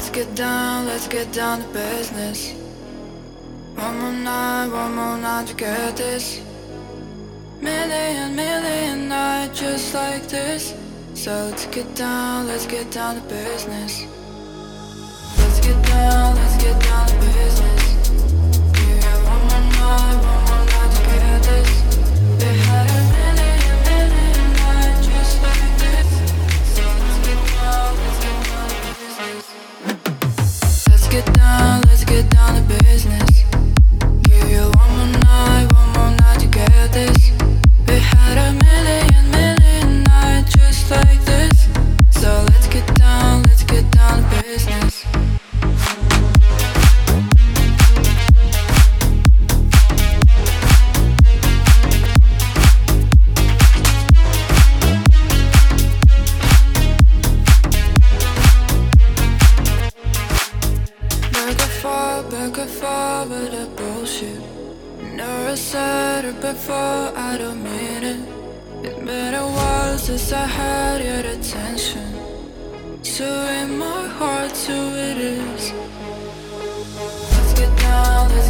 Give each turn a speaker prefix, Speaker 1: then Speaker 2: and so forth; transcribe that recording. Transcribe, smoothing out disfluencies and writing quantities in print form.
Speaker 1: let's get down to business. One more night to get this. Million nights just like this. So let's get down to business. Let's get down to business. Yeah, one more night to get this. We had a million nights just like this. So let's get down to business. Let's get down to business. Give you one more night to get this. We had a million nights just like this. So let's get down to business. Back and forth with the bullshit. Never said it before, I don't mean it. It's been a while since I had your attention. So in my heart, so it is. Let's get down to